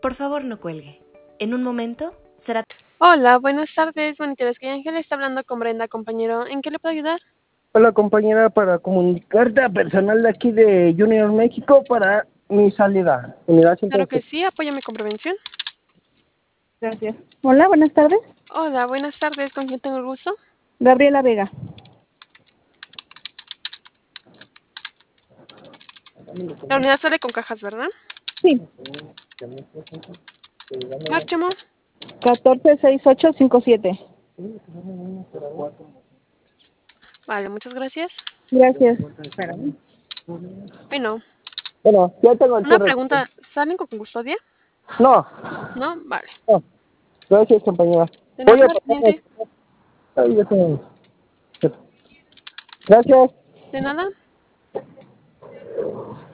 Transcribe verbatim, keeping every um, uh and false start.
Por favor, no cuelgue. En un momento será... Hola, buenas tardes, monitores. Que Ángel está hablando con Brenda, compañero. ¿En qué le puedo ayudar? Hola compañera, para comunicarte a personal de aquí de Junior México para mi salida. Unidad Claro que ciento sí, apóyame con prevención. Gracias. Hola, buenas tardes. Hola, buenas tardes. ¿Con quién tengo el gusto? Gabriela Vega. La unidad sale con cajas, ¿verdad? Sí. Marcha, amor. catorce sesenta y ocho cincuenta y siete. Vale, muchas gracias. Gracias. Bueno, Bueno, ya tengo el una cierre. pregunta. ¿Salen con custodia? No, ¿No? Vale. no. Gracias compañera. De Voy a nada, pasar. pendiente. Ay, ya tengo. Gracias. De nada.